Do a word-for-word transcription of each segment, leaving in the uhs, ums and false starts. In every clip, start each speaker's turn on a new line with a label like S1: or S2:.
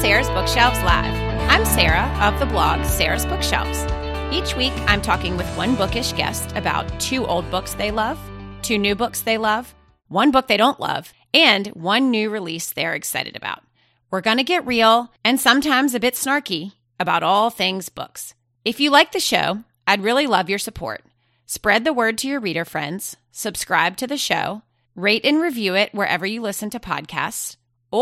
S1: Sarah's Bookshelves Live. I'm Sarah of the blog Sarah's Bookshelves. Each week, I'm talking with one bookish guest about two old books they love, two new books they love, one book they don't love, and one new release they're excited about. We're going to get real and sometimes a bit snarky about all things books. If you like the show, I'd really love your support. Spread the word to your reader friends, subscribe to the show, rate and review it wherever you listen to podcasts,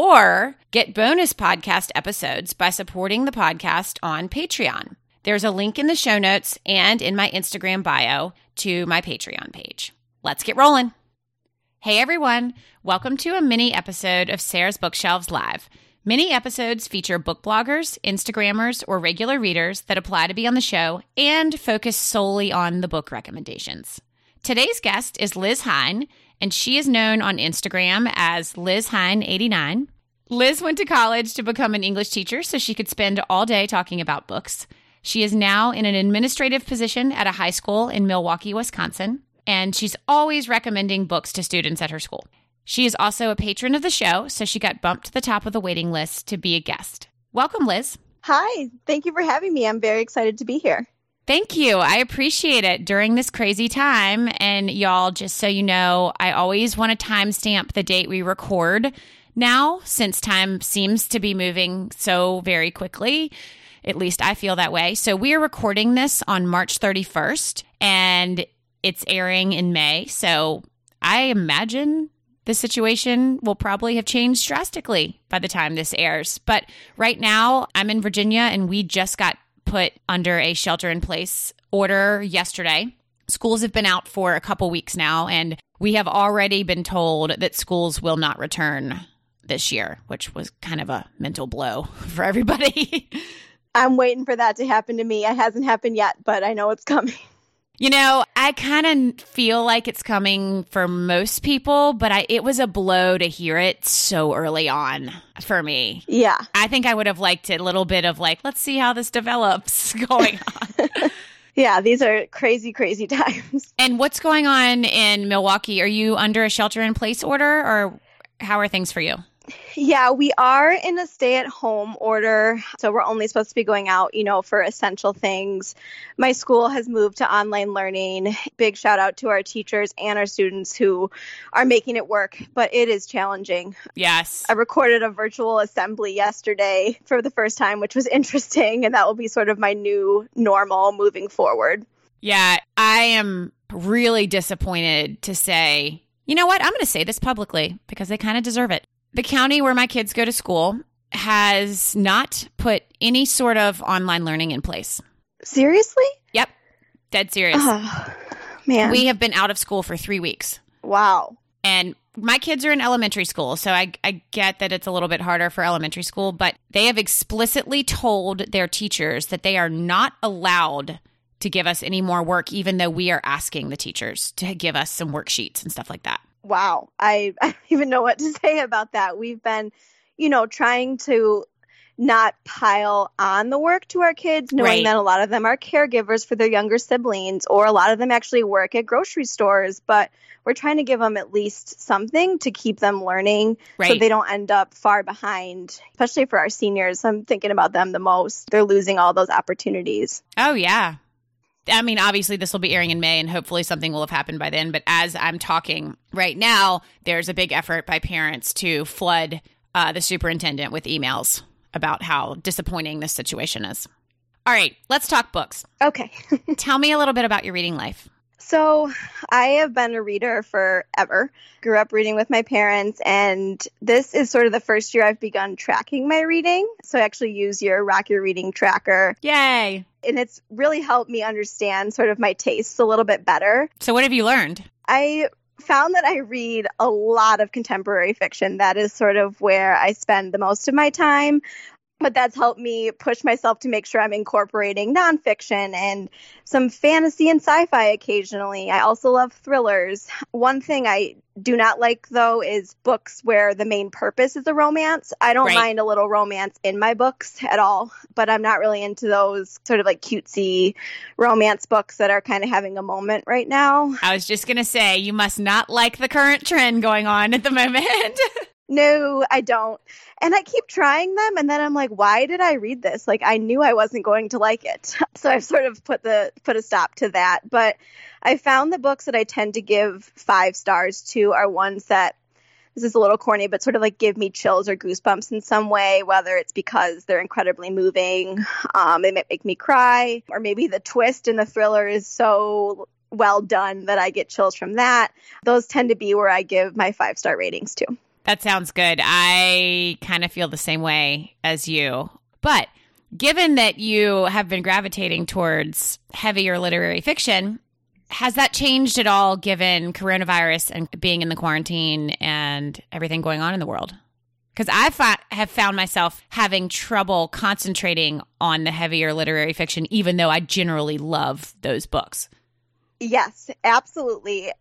S1: or get bonus podcast episodes by supporting the podcast on Patreon. There's a link in the show notes and in my Instagram bio to my Patreon page. Let's get rolling. Hey everyone, welcome to a mini episode of Sarah's Bookshelves Live. Mini episodes feature book bloggers, Instagrammers, or regular readers that apply to be on the show and focus solely on the book recommendations. Today's guest is Liz Hine, and she is known on Instagram as Liz Hine eighty-nine. Liz went to college to become an English teacher so she could spend all day talking about books. She is now in an administrative position at a high school in Milwaukee, Wisconsin, and she's always recommending books to students at her school. She is also a patron of the show, so she got bumped to the top of the waiting list to be a guest. Welcome, Liz.
S2: Hi, thank you for having me. I'm very excited to be here.
S1: Thank you. I appreciate it during this crazy time. And y'all, just so you know, I always want to timestamp the date we record now, since time seems to be moving so very quickly. At least I feel that way. So we are recording this on March thirty-first, and it's airing in May. So I imagine the situation will probably have changed drastically by the time this airs. But right now, I'm in Virginia, and we just got put under a shelter-in-place order yesterday. Schools have been out for a couple weeks now, and we have already been told that schools will not return this year, which was kind of a mental blow for everybody.
S2: I'm waiting for that to happen to me. It hasn't happened yet, but I know it's coming.
S1: You know, I kind of feel like it's coming for most people, but I, it was a blow to hear it so early on for me.
S2: Yeah.
S1: I think I would have liked a little bit of like, let's see how this develops going on.
S2: Yeah, these are crazy, crazy times.
S1: And what's going on in Milwaukee? Are you under a shelter-in-place order, or how are things for you?
S2: Yeah, we are in a stay-at-home order, so we're only supposed to be going out, you know, for essential things. My school has moved to online learning. Big shout out to our teachers and our students who are making it work, but it is challenging.
S1: Yes.
S2: I recorded a virtual assembly yesterday for the first time, which was interesting, and that will be sort of my new normal moving forward.
S1: Yeah, I am really disappointed to say, you know what, I'm going to say this publicly because they kind of deserve it. The county where my kids go to school has not put any sort of online learning in place.
S2: Seriously?
S1: Yep. Dead serious.
S2: Oh, man.
S1: We have been out of school for three weeks.
S2: Wow.
S1: And my kids are in elementary school, so I, I get that it's a little bit harder for elementary school, but they have explicitly told their teachers that they are not allowed to give us any more work, even though we are asking the teachers to give us some worksheets and stuff like that.
S2: Wow. I, I don't even know what to say about that. We've been, you know, trying to not pile on the work to our kids, knowing
S1: Right.
S2: that a lot of them are caregivers for their younger siblings, or a lot of them actually work at grocery stores. But we're trying to give them at least something to keep them learning
S1: Right.
S2: so they don't end up far behind, especially for our seniors. I'm thinking about them the most. They're losing all those opportunities.
S1: Oh, yeah. I mean, obviously, this will be airing in May, and hopefully something will have happened by then. But as I'm talking right now, there's a big effort by parents to flood uh, the superintendent with emails about how disappointing this situation is. All right, let's talk books.
S2: Okay.
S1: Tell me a little bit about your reading life.
S2: So I have been a reader forever. Grew up reading with my parents, and this is sort of the first year I've begun tracking my reading. So I actually use your Rock Your Reading tracker.
S1: Yay.
S2: And it's really helped me understand sort of my tastes a little bit better.
S1: So what have you learned?
S2: I found that I read a lot of contemporary fiction. That is sort of where I spend the most of my time. But that's helped me push myself to make sure I'm incorporating nonfiction and some fantasy and sci-fi occasionally. I also love thrillers. One thing I do not like, though, is books where the main purpose is a romance. I don't
S1: Right.
S2: mind a little romance in my books at all, but I'm not really into those sort of like cutesy romance books that are kind of having a moment right now.
S1: I was just going to say, you must not like the current trend going on at the moment.
S2: No, I don't. And I keep trying them. And then I'm like, why did I read this? Like, I knew I wasn't going to like it. So I've sort of put the put a stop to that. But I found the books that I tend to give five stars to are ones that, this is a little corny, but sort of like give me chills or goosebumps in some way, whether it's because they're incredibly moving, um, they might make me cry, or maybe the twist in the thriller is so well done that I get chills from that. Those tend to be where I give my five-star ratings to.
S1: That sounds good. I kind of feel the same way as you. But given that you have been gravitating towards heavier literary fiction, has that changed at all given coronavirus and being in the quarantine and everything going on in the world? Because I fa- have found myself having trouble concentrating on the heavier literary fiction, even though I generally love those books.
S2: Yes, absolutely.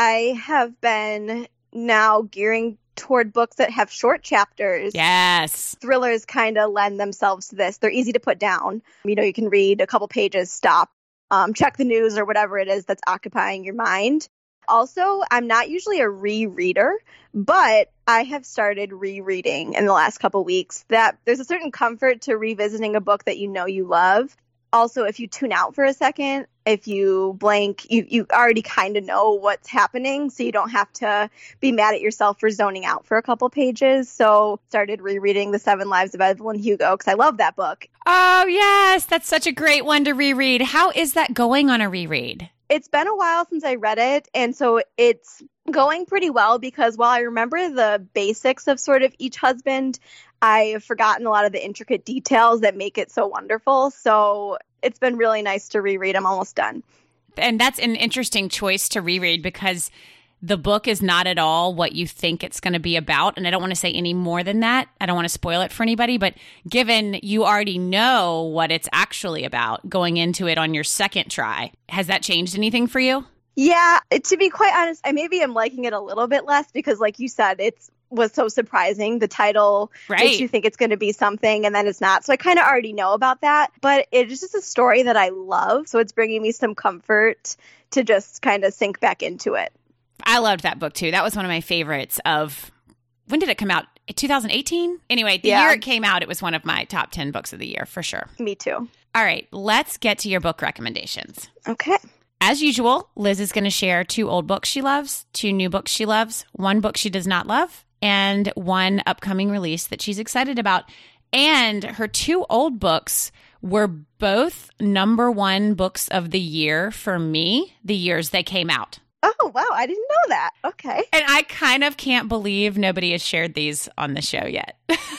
S2: I have been now gearing toward books that have short chapters.
S1: Yes.
S2: Thrillers kind of lend themselves to this. They're easy to put down. You know, you can read a couple pages, stop, um, check the news or whatever it is that's occupying your mind. Also, I'm not usually a rereader, but I have started rereading in the last couple weeks. That there's a certain comfort to revisiting a book that you know you love. Also, if you tune out for a second, if you blank, you, you already kind of know what's happening, so you don't have to be mad at yourself for zoning out for a couple pages. So started rereading The Seven Lives of Evelyn Hugo because I love that book.
S1: Oh, yes. That's such a great one to reread. How is that going on a reread?
S2: It's been a while since I read it, and so it's going pretty well because while I remember the basics of sort of each husband, I have forgotten a lot of the intricate details that make it so wonderful. So it's been really nice to reread. I'm almost done.
S1: And that's an interesting choice to reread because the book is not at all what you think it's going to be about. And I don't want to say any more than that. I don't want to spoil it for anybody. But given you already know what it's actually about going into it on your second try, has that changed anything for you?
S2: Yeah, to be quite honest, I maybe am liking it a little bit less because, like you said, it's was so surprising. The title
S1: right.
S2: makes you think it's going to be something and then it's not. So I kind of already know about that, but it's just a story that I love. So it's bringing me some comfort to just kind of sink back into it.
S1: I loved that book too. That was one of my favorites of, when did it come out? two thousand eighteen? Anyway, the
S2: yeah.
S1: year it came out, it was one of my top ten books of the year for sure.
S2: Me too.
S1: All right, let's get to your book recommendations.
S2: Okay.
S1: As usual, Liz is going to share two old books she loves, two new books she loves, one book she does not love, and one upcoming release that she's excited about. And her two old books were both number one books of the year for me, the years they came out.
S2: Oh, wow. I didn't know that. Okay.
S1: And I kind of can't believe nobody has shared these on the show yet.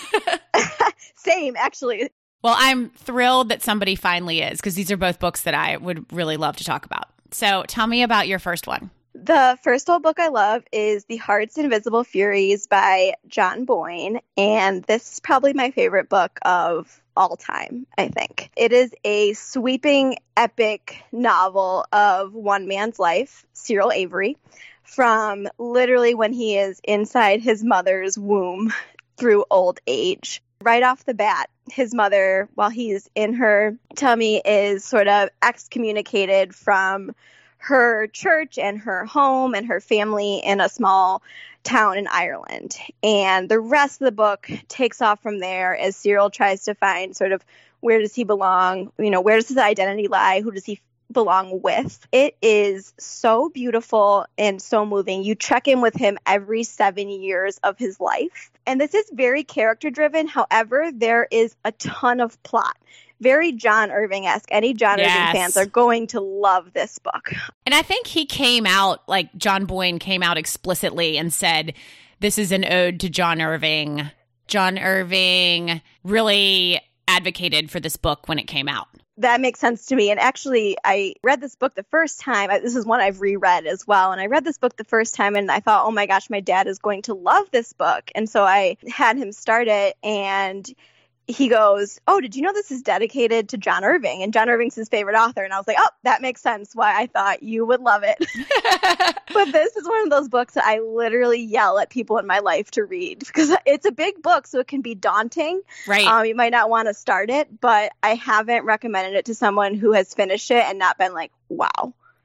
S2: Same, actually.
S1: Well, I'm thrilled that somebody finally is, because these are both books that I would really love to talk about. So tell me about your first one.
S2: The first old book I love is The Heart's Invisible Furies by John Boyne. And this is probably my favorite book of all time, I think. It is a sweeping, epic novel of one man's life, Cyril Avery, from literally when he is inside his mother's womb through old age. Right off the bat, his mother, while he's in her tummy, is sort of excommunicated from her church and her home and her family in a small town in Ireland. And the rest of the book takes off from there as Cyril tries to find sort of where does he belong, you know, where does his identity lie, who does he belong with. It is so beautiful and so moving. You check in with him every seven years of his life. And this is very character driven. However, there is a ton of plot. Very John Irving-esque. Any John
S1: yes.
S2: Irving fans are going to love this book.
S1: And I think he came out, like John Boyne came out explicitly and said, this is an ode to John Irving. John Irving really advocated for this book when it came out.
S2: That makes sense to me. And actually, I read this book the first time. This is one I've reread as well. And I read this book the first time and I thought, oh my gosh, my dad is going to love this book. And so I had him start it and he goes, oh, did you know this is dedicated to John Irving? And John Irving's his favorite author. And I was like, oh, that makes sense why I thought you would love it. But this is one of those books that I literally yell at people in my life to read because it's a big book, so it can be daunting.
S1: Right.
S2: Um, you might not want to start it, but I haven't recommended it to someone who has finished it and not been like, wow.
S1: I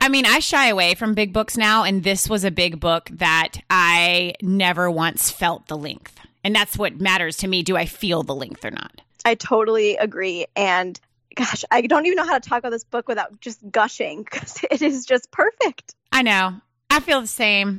S1: I mean, I shy away from big books now, and this was a big book that I never once felt the length. And that's what matters to me. Do I feel the length or not?
S2: I totally agree. And gosh, I don't even know how to talk about this book without just gushing because it is just perfect.
S1: I know. I feel the same.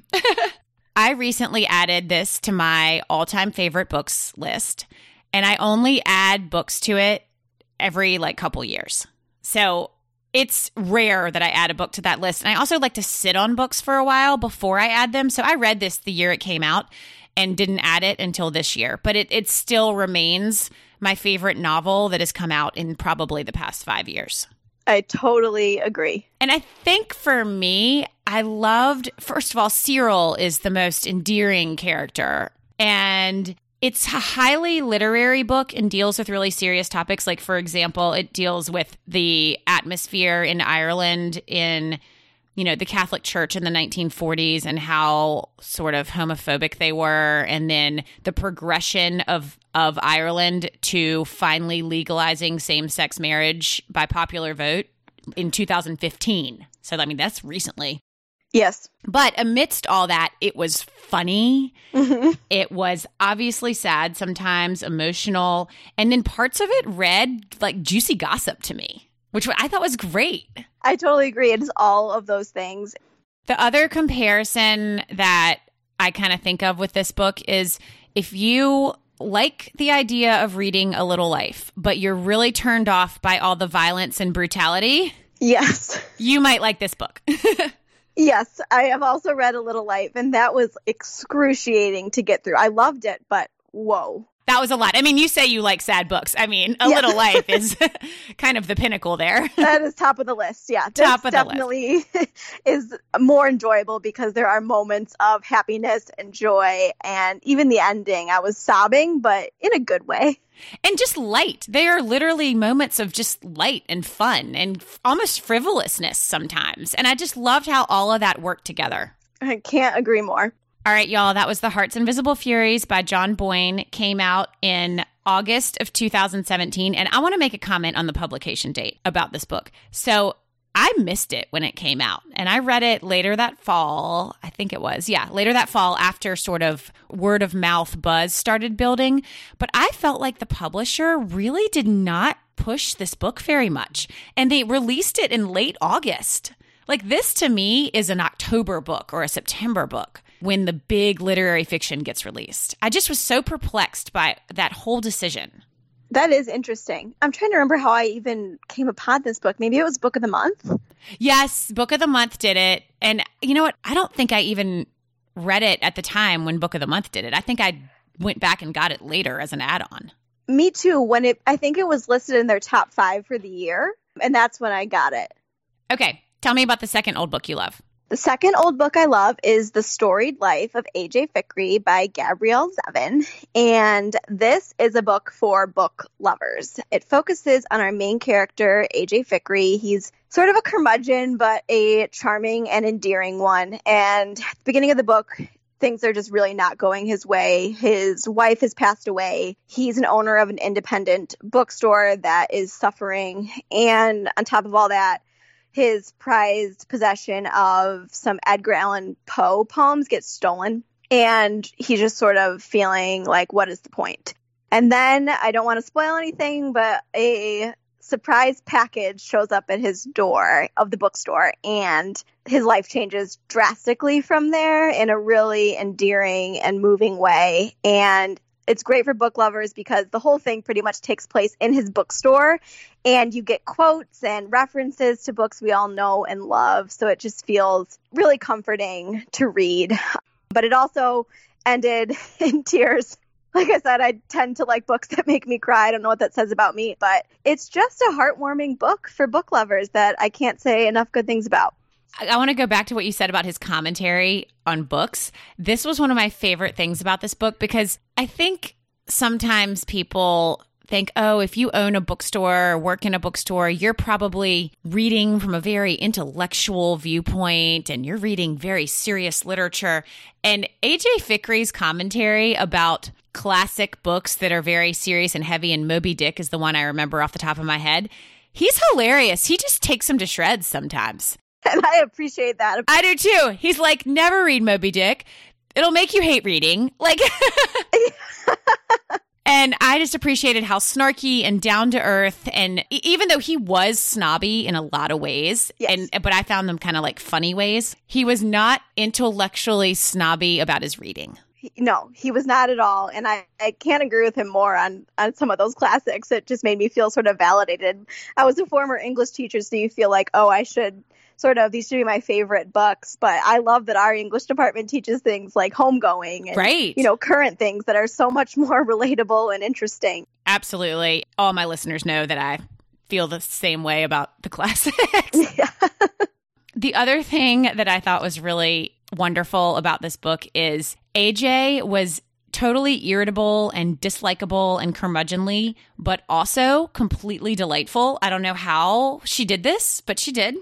S1: I recently added this to my all-time favorite books list, and I only add books to it every like couple years. So it's rare that I add a book to that list. And I also like to sit on books for a while before I add them. So I read this the year it came out and didn't add it until this year. But it, it still remains my favorite novel that has come out in probably the past five years.
S2: I totally agree.
S1: And I think for me, I loved, first of all, Cyril is the most endearing character. And it's a highly literary book and deals with really serious topics. Like, for example, it deals with the atmosphere in Ireland in, you know, the Catholic Church in the nineteen forties and how sort of homophobic they were. And then the progression of, of Ireland to finally legalizing same-sex marriage by popular vote in two thousand fifteen. So, I mean, that's recently.
S2: Yes.
S1: But amidst all that, it was funny.
S2: Mm-hmm.
S1: It was obviously sad, sometimes emotional. And then parts of it read like juicy gossip to me, which I thought was great.
S2: I totally agree. It is all of those things.
S1: The other comparison that I kind of think of with this book is if you like the idea of reading A Little Life, but you're really turned off by all the violence and brutality.
S2: Yes.
S1: You might like this book.
S2: Yes, I have also read A Little Life, and that was excruciating to get through. I loved it, but whoa.
S1: That was a lot. I mean, you say you like sad books. I mean, A
S2: Yeah.
S1: Little Life is kind of the pinnacle there.
S2: That is top of the list, yeah.
S1: Top
S2: This
S1: of the
S2: definitely is more enjoyable because there are moments of happiness and joy, and even the ending, I was sobbing, but in a good way.
S1: And just light. They are literally moments of just light and fun and f- almost frivolousness sometimes. And I just loved how all of that worked together.
S2: I can't agree more.
S1: All right, y'all, that was The Heart's Invisible Furies by John Boyne. Came out in August of two thousand seventeen. And I want to make a comment on the publication date about this book. So I missed it when it came out. And I read it later that fall. I think it was. Yeah, later that fall after sort of word of mouth buzz started building. But I felt like the publisher really did not push this book very much. And they released it in late August. Like, this to me is an October book or a September book when the big literary fiction gets released. I just was so perplexed by that whole decision.
S2: That is interesting. I'm trying to remember how I even came upon this book. Maybe it was Book of the Month?
S1: Yes, Book of the Month did it. And you know what? I don't think I even read it at the time when Book of the Month did it. I think I went back and got it later as an add-on.
S2: Me too. When it, I think it was listed in their top five for the year, and that's when I got it.
S1: Okay, tell me about the second old book you love.
S2: The second old book I love is The Storied Life of A J Fikry by Gabrielle Zevin. And this is a book for book lovers. It focuses on our main character, A J Fikry. He's sort of a curmudgeon, but a charming and endearing one. And at the beginning of the book, things are just really not going his way. His wife has passed away. He's an owner of an independent bookstore that is suffering. And on top of all that, his prized possession of some Edgar Allan Poe poems gets stolen. And he's just sort of feeling like, what is the point? And then, I don't want to spoil anything, but a surprise package shows up at his door of the bookstore. And his life changes drastically from there in a really endearing and moving way. And it's great for book lovers because the whole thing pretty much takes place in his bookstore, and you get quotes and references to books we all know and love. So it just feels really comforting to read. But it also ended in tears. Like I said, I tend to like books that make me cry. I don't know what that says about me, but it's just a heartwarming book for book lovers that I can't say enough good things about.
S1: I want to go back to what you said about his commentary on books. This was one of my favorite things about this book because I think sometimes people think, oh, if you own a bookstore or work in a bookstore, you're probably reading from a very intellectual viewpoint and you're reading very serious literature. And A J Fikry's commentary about classic books that are very serious and heavy, and Moby Dick is the one I remember off the top of my head. He's hilarious. He just takes them to shreds sometimes.
S2: And I appreciate that.
S1: I do too. He's like, never read Moby Dick. It'll make you hate reading. Like, and I just appreciated how snarky and down to earth. And even though he was snobby in a lot of ways,
S2: yes.
S1: and but I found them kind of like funny ways, he was not intellectually snobby about his reading.
S2: No, he was not at all. And I, I can't agree with him more on, on some of those classics. It just made me feel sort of validated. I was a former English teacher, so you feel like, oh, I should sort of, these should be my favorite books. But I love that our English department teaches things like homegoing and,
S1: right.
S2: you know, current things that are so much more relatable and interesting.
S1: Absolutely. All my listeners know that I feel the same way about the classics.
S2: Yeah.
S1: The other thing that I thought was really wonderful about this book is A J was totally irritable and dislikable and curmudgeonly, but also completely delightful. I don't know how she did this, but she did.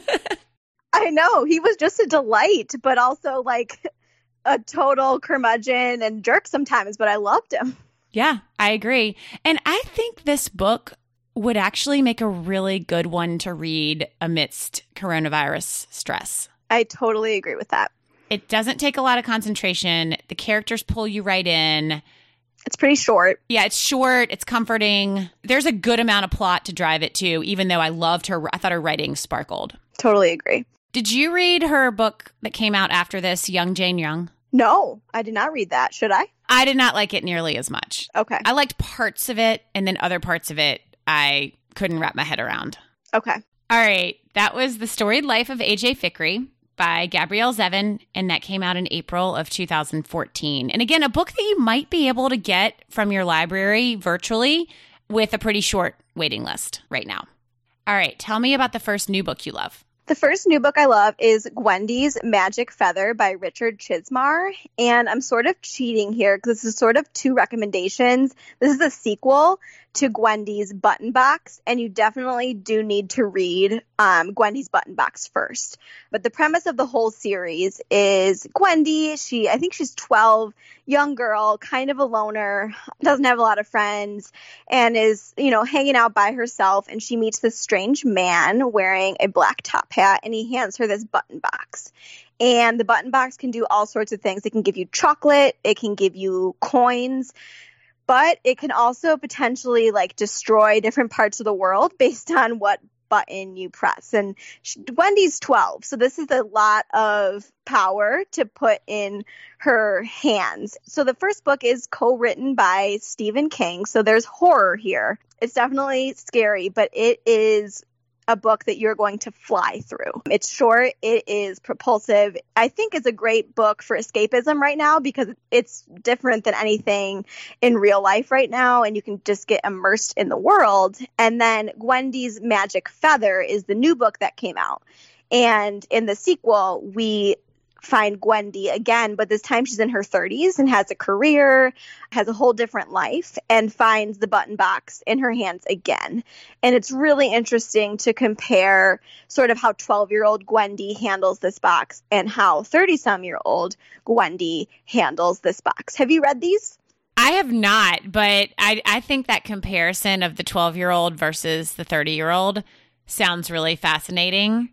S2: I know. He was just a delight, but also like a total curmudgeon and jerk sometimes, but I loved him.
S1: Yeah, I agree. And I think this book would actually make a really good one to read amidst coronavirus stress.
S2: I totally agree with that.
S1: It doesn't take a lot of concentration. The characters pull you right in.
S2: It's pretty short.
S1: Yeah, it's short. It's comforting. There's a good amount of plot to drive it too, even though I loved her. I thought her writing sparkled.
S2: Totally agree.
S1: Did you read her book that came out after this, Young Jane Young?
S2: No, I did not read that. Should I?
S1: I did not like it nearly as much.
S2: Okay.
S1: I liked parts of it, and then other parts of it I couldn't wrap my head around.
S2: Okay.
S1: All right. That was The Storied Life of A J Fikry by Gabrielle Zevin, and that came out in April of two thousand fourteen. And again, a book that you might be able to get from your library virtually with a pretty short waiting list right now. All right. Tell me about the first new book you love.
S2: The first new book I love is Gwendy's Magic Feather by Richard Chizmar. And I'm sort of cheating here because this is sort of two recommendations. This is a sequel to Gwendy's Button Box, and you definitely do need to read um, Gwendy's Button Box first. But the premise of the whole series is Gwendy, she, I think she's twelve, young girl, kind of a loner, doesn't have a lot of friends, and is, you know, hanging out by herself. And she meets this strange man wearing a black top hat, and he hands her this button box. And the button box can do all sorts of things. It can give you chocolate, it can give you coins, but it can also potentially like destroy different parts of the world based on what button you press. And she, Gwendy's twelve, so this is a lot of power to put in her hands. So the first book is co-written by Stephen King, so there's horror here. It's definitely scary, but it is a book that you're going to fly through. It's short. It is propulsive. I think it's a great book for escapism right now because it's different than anything in real life right now, and you can just get immersed in the world. And then Gwendy's Magic Feather is the new book that came out. And in the sequel, we find Gwendy again, but this time she's in her thirties and has a career, has a whole different life, and finds the button box in her hands again. And it's really interesting to compare sort of how twelve-year-old Gwendy handles this box and how thirty-some-year-old Gwendy handles this box. Have you read these?
S1: I have not, but I, I think that comparison of the twelve-year-old versus the thirty-year-old sounds really fascinating.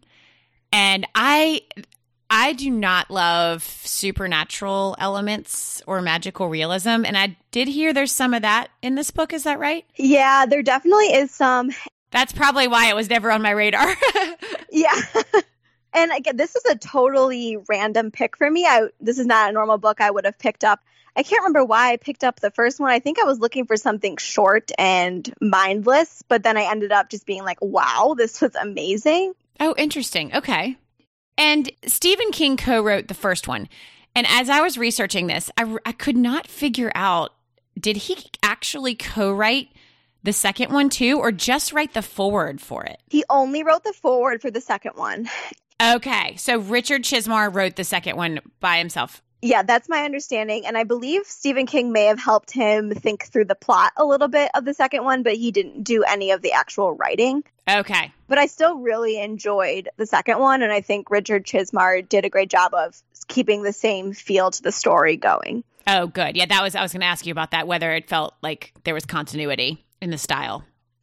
S1: And I... I do not love supernatural elements or magical realism, and I did hear there's some of that in this book. Is that right?
S2: Yeah, there definitely is some.
S1: That's probably why it was never on my radar.
S2: Yeah. And again, this is a totally random pick for me. I This is not a normal book I would have picked up. I can't remember why I picked up the first one. I think I was looking for something short and mindless, but then I ended up just being like, wow, this was amazing.
S1: Oh, interesting. Okay. And Stephen King co-wrote the first one. And as I was researching this, I, I could not figure out, did he actually co-write the second one too, or just write the foreword for it?
S2: He only wrote the foreword for the second one.
S1: Okay. So Richard Chizmar wrote the second one by himself.
S2: Yeah, that's my understanding. And I believe Stephen King may have helped him think through the plot a little bit of the second one, but he didn't do any of the actual writing.
S1: Okay.
S2: But I still really enjoyed the second one, and I think Richard Chizmar did a great job of keeping the same feel to the story going.
S1: Oh, good. Yeah, that was I was going to ask you about that, whether it felt like there was continuity in the style.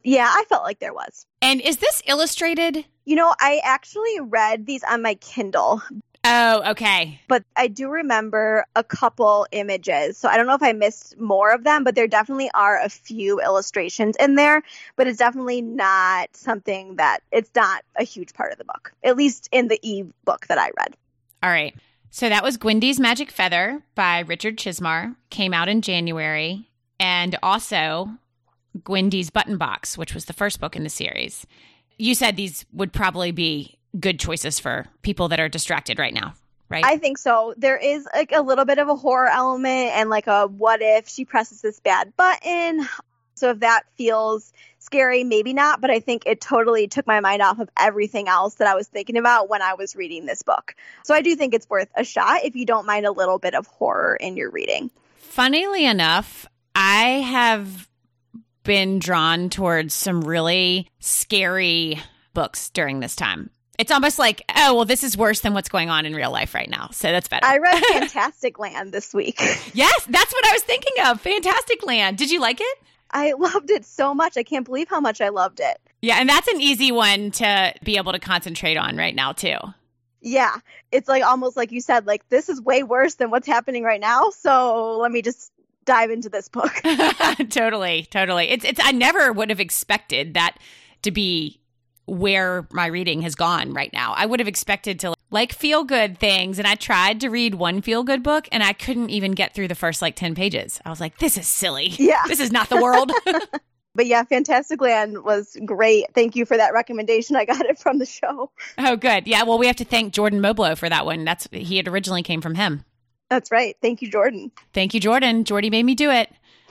S2: Yeah, I felt like there was.
S1: And is this illustrated?
S2: You know, I actually read these on my Kindle.
S1: Oh, okay.
S2: But I do remember a couple images. So I don't know if I missed more of them, but there definitely are a few illustrations in there. But it's definitely not something that, it's not a huge part of the book, at least in the e-book that I read.
S1: All right. So that was Gwendy's Magic Feather by Richard Chizmar. Came out in January. And also Gwendy's Button Box, which was the first book in the series. You said these would probably be good choices for people that are distracted right now, right?
S2: I think so. There is like a little bit of a horror element and like a what if she presses this bad button. So if that feels scary, maybe not. But I think it totally took my mind off of everything else that I was thinking about when I was reading this book. So I do think it's worth a shot if you don't mind a little bit of horror in your reading.
S1: Funnily enough, I have been drawn towards some really scary books during this time. It's almost like, oh, well, this is worse than what's going on in real life right now. So that's better.
S2: I read Fantastic Land this week.
S1: Yes, that's what I was thinking of. Fantastic Land. Did you like it?
S2: I loved it so much. I can't believe how much I loved it.
S1: Yeah, and that's an easy one to be able to concentrate on right now, too.
S2: Yeah, it's like almost like you said, like, this is way worse than what's happening right now. So let me just dive into this book.
S1: Totally, totally. It's it's. I never would have expected that to be where my reading has gone right now. I would have expected to like feel good things. And I tried to read one feel good book and I couldn't even get through the first like ten pages. I was like, this is silly.
S2: Yeah.
S1: This is not the world.
S2: But yeah, Fantastic Land was great. Thank you for that recommendation. I got it from the show.
S1: Oh, good. Yeah. Well, we have to thank Jordan Moblow for that one. That's he had originally came from him.
S2: That's right. Thank you, Jordan.
S1: Thank you, Jordan. Jordy made me do it.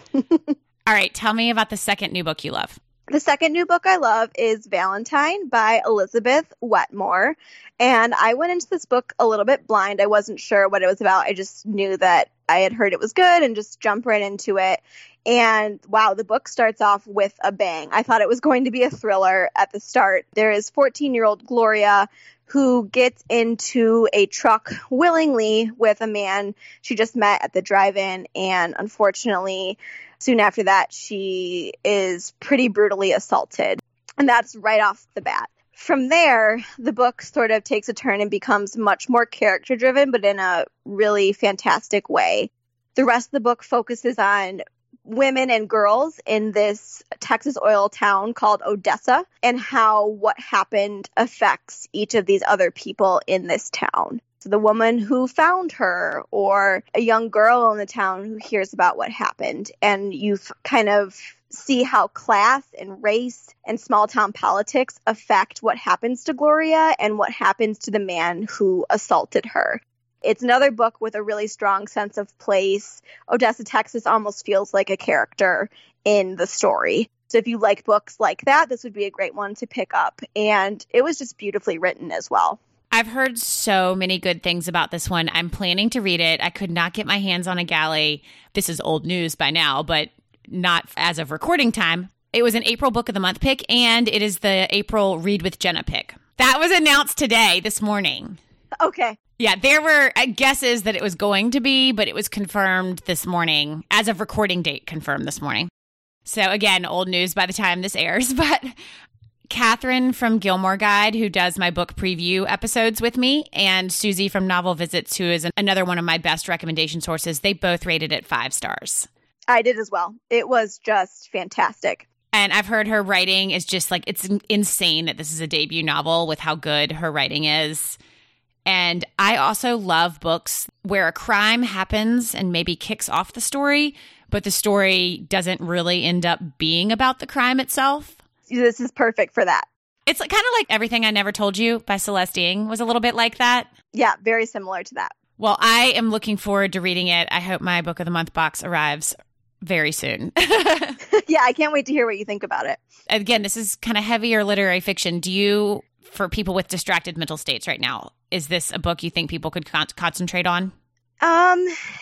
S1: All right. Tell me about the second new book you love.
S2: The second new book I love is Valentine by Elizabeth Wetmore. And I went into this book a little bit blind. I wasn't sure what it was about. I just knew that I had heard it was good and just jumped right into it. And wow, the book starts off with a bang. I thought it was going to be a thriller at the start. There is fourteen-year-old Gloria who gets into a truck willingly with a man she just met at the drive-in. And unfortunately, soon after that, she is pretty brutally assaulted. And that's right off the bat. From there, the book sort of takes a turn and becomes much more character-driven, but in a really fantastic way. The rest of the book focuses on women and girls in this Texas oil town called Odessa and how what happened affects each of these other people in this town. So the woman who found her or a young girl in the town who hears about what happened. And you kind of see how class and race and small town politics affect what happens to Gloria and what happens to the man who assaulted her. It's another book with a really strong sense of place. Odessa, Texas almost feels like a character in the story. So if you like books like that, this would be a great one to pick up. And it was just beautifully written as well.
S1: I've heard so many good things about this one. I'm planning to read it. I could not get my hands on a galley. This is old news by now, but not as of recording time. It was an April Book of the Month pick, and it is the April Read with Jenna pick. That was announced today, this morning.
S2: Okay.
S1: Yeah, there were guesses that it was going to be, but it was confirmed this morning, as of recording date, confirmed this morning. So again, old news by the time this airs, but Catherine from Gilmore Guide, who does my book preview episodes with me, and Susie from Novel Visits, who is another one of my best recommendation sources, they both rated it five stars.
S2: I did as well. It was just fantastic.
S1: And I've heard her writing is just like, it's insane that this is a debut novel with how good her writing is. And I also love books where a crime happens and maybe kicks off the story, but the story doesn't really end up being about the crime itself.
S2: This is perfect for that.
S1: It's kind of like Everything I Never Told You by Celeste Ng was a little bit like that.
S2: Yeah, very similar to that.
S1: Well, I am looking forward to reading it. I hope my Book of the Month box arrives very soon.
S2: Yeah, I can't wait to hear what you think about it.
S1: Again, this is kind of heavier literary fiction. Do you, for people with distracted mental states right now, is this a book you think people could con- concentrate on?
S2: Um,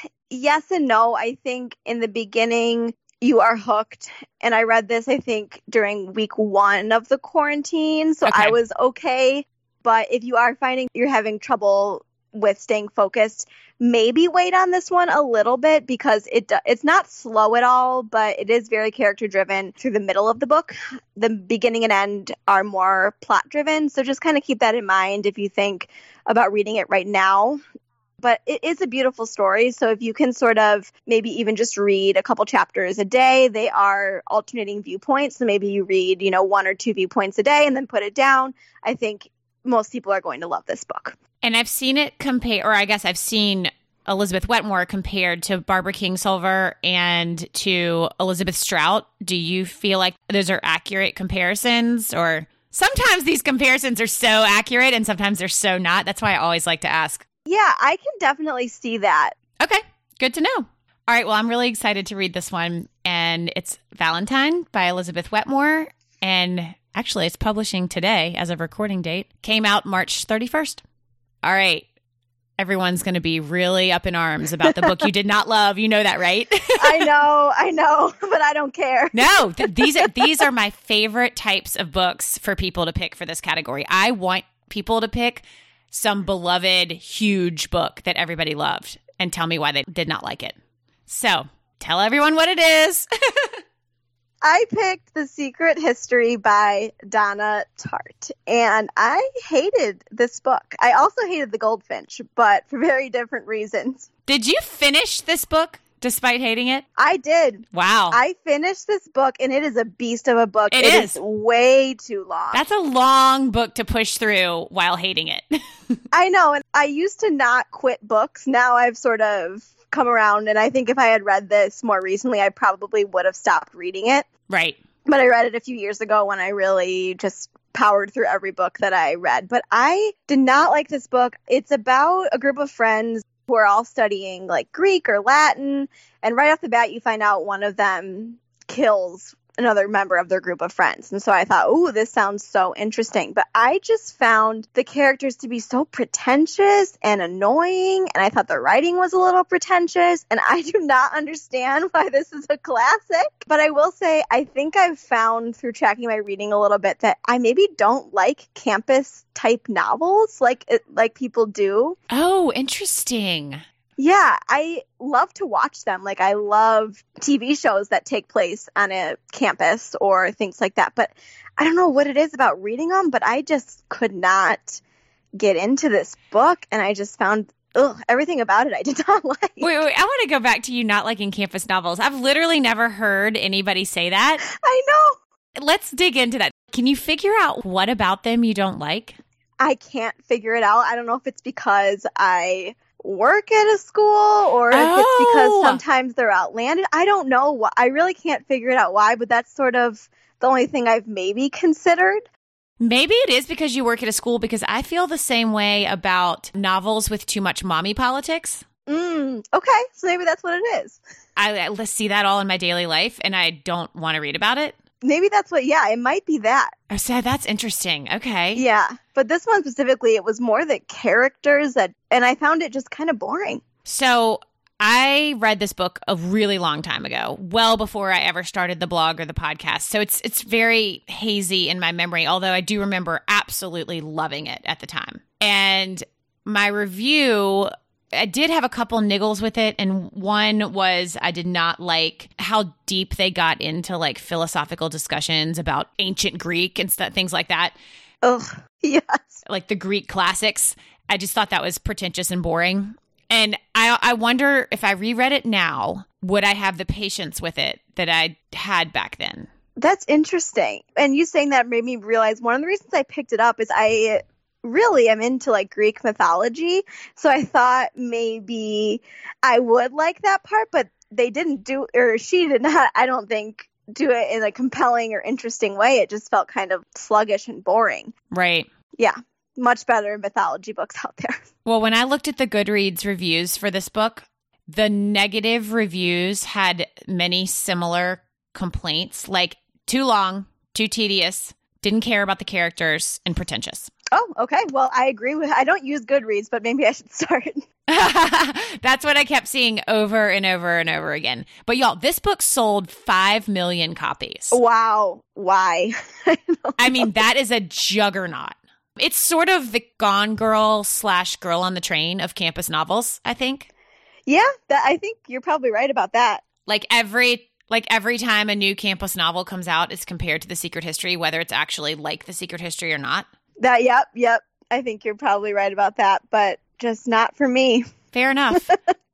S2: yes and no. I think in the beginning you are hooked. And I read this, I think, during week one of the quarantine. So
S1: Okay.
S2: I was okay. But if you are finding you're having trouble with staying focused, maybe wait on this one a little bit because it it's not slow at all, but it is very character driven through the middle of the book. The beginning and end are more plot driven. So just kind of keep that in mind if you think about reading it right now. But it is a beautiful story. So if you can sort of maybe even just read a couple chapters a day, they are alternating viewpoints. So maybe you read, you know, one or two viewpoints a day and then put it down. I think most people are going to love this book.
S1: And I've seen it compare, or I guess I've seen Elizabeth Wetmore compared to Barbara Kingsolver and to Elizabeth Strout. Do you feel like those are accurate comparisons? Or sometimes these comparisons are so accurate and sometimes they're so not. That's why I always like to ask.
S2: Yeah, I can definitely see that.
S1: Okay, good to know. All right, well, I'm really excited to read this one. And it's Valentine by Elizabeth Wetmore. And actually, it's publishing today as of recording date. Came out March thirty-first. All right. Everyone's going to be really up in arms about the book you did not love. You know that, right?
S2: I know, I know, but I don't care.
S1: No, th- these are these are my favorite types of books for people to pick for this category. I want people to pick some beloved, huge book that everybody loved and tell me why they did not like it. So tell everyone what it is.
S2: I picked The Secret History by Donna Tartt, and I hated this book. I also hated The Goldfinch, but for very different reasons.
S1: Did you finish this book despite hating it?
S2: I did.
S1: Wow.
S2: I finished this book, and it is a beast of a book.
S1: It,
S2: it
S1: is.
S2: is way too long.
S1: That's a long book to push through while hating it.
S2: I know, and I used to not quit books. Now I've sort of come around, and I think if I had read this more recently, I probably would have stopped reading it.
S1: Right.
S2: But I read it a few years ago when I really just powered through every book that I read. But I did not like this book. It's about a group of friends who are all studying like Greek or Latin. And right off the bat, you find out one of them kills another member of their group of friends. And so I thought, ooh, this sounds so interesting. But I just found the characters to be so pretentious and annoying. And I thought the writing was a little pretentious. And I do not understand why this is a classic. But I will say, I think I've found through tracking my reading a little bit that I maybe don't like campus type novels like like people do.
S1: Oh, interesting.
S2: Yeah, I love to watch them. Like, I love T V shows that take place on a campus or things like that. But I don't know what it is about reading them, but I just could not get into this book. And I just found, ugh, everything about it I did not like.
S1: Wait, wait, I want to go back to you not liking campus novels. I've literally never heard anybody say that.
S2: I know.
S1: Let's dig into that. Can you figure out what about them you don't like?
S2: I can't figure it out. I don't know if it's because I work at a school or if
S1: oh.
S2: it's because sometimes they're outlandish. I don't know. Why. I really can't figure it out why, but that's sort of the only thing I've maybe considered.
S1: Maybe it is because you work at a school, because I feel the same way about novels with too much mommy politics.
S2: Mm, okay, so maybe that's what it is.
S1: I, I see that all in my daily life, and I don't want to read about it.
S2: Maybe that's what, yeah, it might be that.
S1: Oh, so that's interesting. Okay.
S2: Yeah, but this one specifically, it was more the characters that, and I found it just kind of boring.
S1: So I read this book a really long time ago, well before I ever started the blog or the podcast. So it's it's very hazy in my memory, although I do remember absolutely loving it at the time. And my review, I did have a couple niggles with it, and one was I did not like how deep they got into like philosophical discussions about ancient Greek and st- things like that.
S2: Ugh, yes.
S1: Like the Greek classics. I just thought that was pretentious and boring. And I, I wonder if I reread it now, would I have the patience with it that I had back then?
S2: That's interesting. And you saying that made me realize one of the reasons I picked it up is I really am into like Greek mythology. So I thought maybe I would like that part, but they didn't do, or she did not, I don't think, do it in a compelling or interesting way. It just felt kind of sluggish and boring.
S1: Right.
S2: Yeah. Much better mythology books out there.
S1: Well, when I looked at the Goodreads reviews for this book, the negative reviews had many similar complaints, like too long, too tedious, didn't care about the characters, and pretentious.
S2: Oh, okay. Well, I agree with, I don't use Goodreads, but maybe I should start.
S1: That's what I kept seeing over and over and over again. But y'all, this book sold five million copies.
S2: Wow. Why? I,
S1: I mean, that is a juggernaut. It's sort of the Gone Girl slash Girl on the Train of campus novels, I think.
S2: Yeah, that, I think you're probably right about that.
S1: Like every like every time a new campus novel comes out, it's compared to The Secret History, whether it's actually like The Secret History or not.
S2: That, yep, yep. I think you're probably right about that, but just not for me.
S1: Fair enough.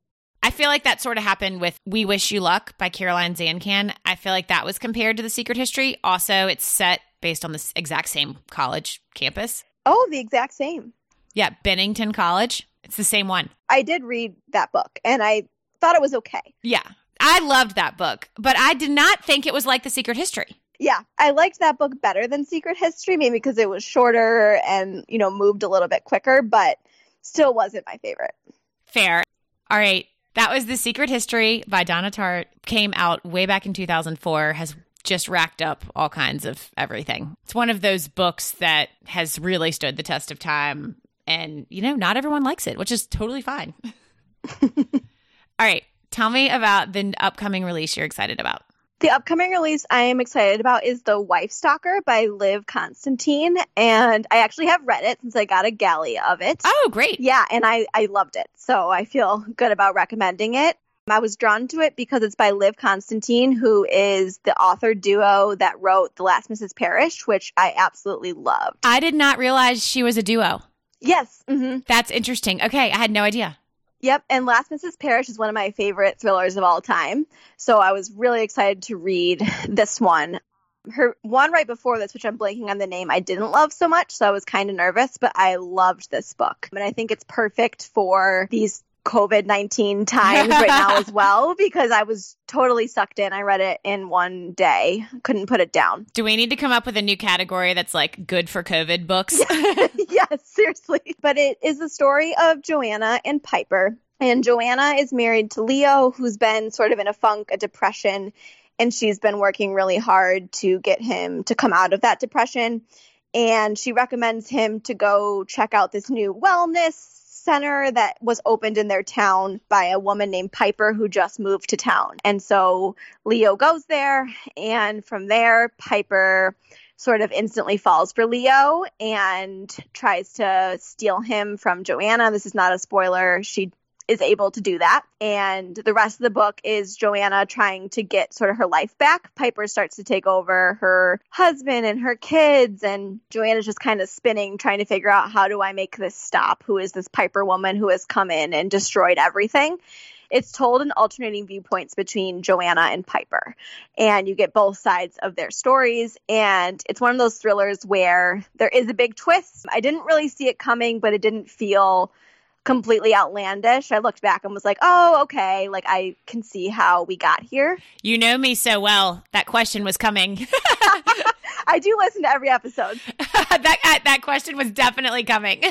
S1: I feel like that sort of happened with We Wish You Luck by Caroline Zancan. I feel like that was compared to The Secret History. Also, it's set based on the exact same college campus.
S2: Oh, the exact same.
S1: Yeah, Bennington College. It's the same one.
S2: I did read that book, and I thought it was okay.
S1: Yeah, I loved that book, but I did not think it was like The Secret History.
S2: Yeah, I liked that book better than Secret History, maybe because it was shorter and, you know, moved a little bit quicker, but still wasn't my favorite.
S1: Fair. All right. That was The Secret History by Donna Tartt. Came out way back in two thousand four, has just racked up all kinds of everything. It's one of those books that has really stood the test of time. And, you know, not everyone likes it, which is totally fine. All right. Tell me about the upcoming release you're excited about.
S2: The upcoming release I am excited about is The Wife Stalker by Liv Constantine. And I actually have read it since I got a galley of it.
S1: Oh, great.
S2: Yeah, and I, I loved it. So I feel good about recommending it. I was drawn to it because it's by Liv Constantine, who is the author duo that wrote The Last Missus Parrish, which I absolutely loved.
S1: I did not realize she was a duo.
S2: Yes. Mm-hmm.
S1: That's interesting. Okay, I had no idea.
S2: Yep, and Last Missus Parrish is one of my favorite thrillers of all time. So I was really excited to read this one. Her one right before this, which I'm blanking on the name, I didn't love so much, so I was kind of nervous, but I loved this book. And I think it's perfect for these covid nineteen times right now as well, because I was totally sucked in. I read it in one day. Couldn't put it down.
S1: Do we need to come up with a new category that's like good for COVID books?
S2: Yes, seriously. But it is the story of Joanna and Piper. And Joanna is married to Leo, who's been sort of in a funk, a depression, and she's been working really hard to get him to come out of that depression. And she recommends him to go check out this new wellness center that was opened in their town by a woman named Piper who just moved to town. And so Leo goes there, and from there, Piper sort of instantly falls for Leo and tries to steal him from Joanna. This is not a spoiler. She is able to do that. And the rest of the book is Joanna trying to get sort of her life back. Piper starts to take over her husband and her kids, and Joanna's just kind of spinning, trying to figure out, how do I make this stop? Who is this Piper woman who has come in and destroyed everything? It's told in alternating viewpoints between Joanna and Piper, and you get both sides of their stories. And it's one of those thrillers where there is a big twist. I didn't really see it coming, but it didn't feel completely outlandish. I looked back and was like, oh, okay, like I can see how we got here.
S1: You know me so well. That question was coming.
S2: I do listen to every episode.
S1: that that question was definitely coming.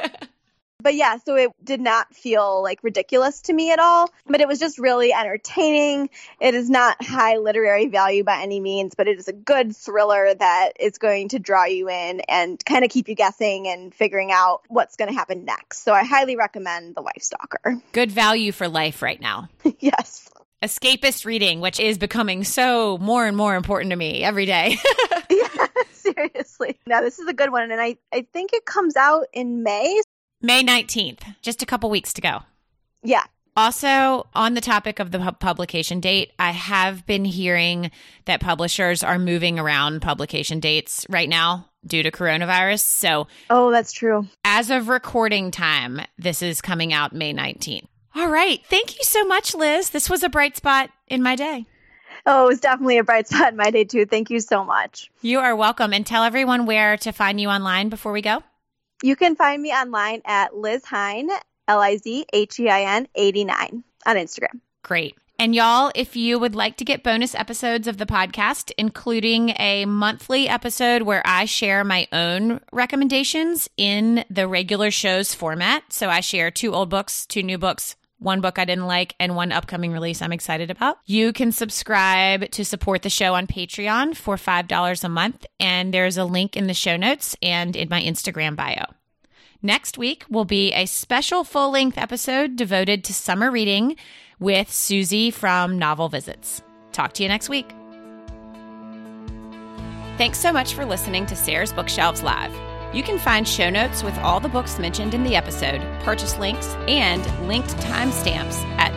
S2: But yeah, so it did not feel like ridiculous to me at all, but it was just really entertaining. It is not high literary value by any means, but it is a good thriller that is going to draw you in and kind of keep you guessing and figuring out what's going to happen next. So I highly recommend The Wife Stalker.
S1: Good value for life right now.
S2: Yes.
S1: Escapist reading, which is becoming so more and more important to me every day.
S2: Yeah, seriously. Now, this is a good one, and I, I think it comes out in May.
S1: May nineteenth, just a couple weeks to go.
S2: Yeah.
S1: Also, on the topic of the pu- publication date, I have been hearing that publishers are moving around publication dates right now due to coronavirus. So,
S2: oh, that's true.
S1: As of recording time, this is coming out May nineteenth. All right. Thank you so much, Liz. This was a bright spot in my day.
S2: Oh, it was definitely a bright spot in my day, too. Thank you so much.
S1: You are welcome. And tell everyone where to find you online before we go.
S2: You can find me online at Liz Hein, L I Z H E I N eighty-nine on Instagram.
S1: Great. And y'all, if you would like to get bonus episodes of the podcast, including a monthly episode where I share my own recommendations in the regular show's format. So I share two old books, two new books, one book I didn't like, and one upcoming release I'm excited about. You can subscribe to support the show on Patreon for five dollars a month, and there's a link in the show notes and in my Instagram bio. Next week will be a special full-length episode devoted to summer reading with Susie from Novel Visits. Talk to you next week. Thanks so much for listening to Sarah's Bookshelves Live. You can find show notes with all the books mentioned in the episode, purchase links, and linked timestamps at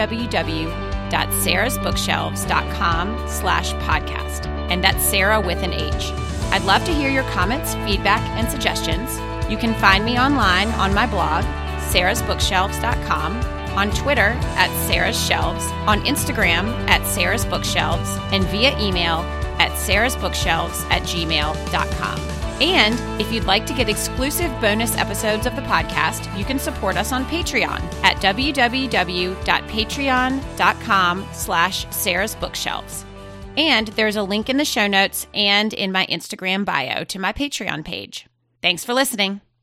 S1: www.sarahsbookshelves.com slash podcast. And that's Sarah with an H. I'd love to hear your comments, feedback, and suggestions. You can find me online on my blog, sarahs bookshelves dot com, on Twitter at Sarah's Shelves, on Instagram at Sarah's Bookshelves, and via email at sarahsbookshelves at gmail dot com. And if you'd like to get exclusive bonus episodes of the podcast, you can support us on Patreon at www.patreon.com slash Sarah's Bookshelves. And there's a link in the show notes and in my Instagram bio to my Patreon page. Thanks for listening.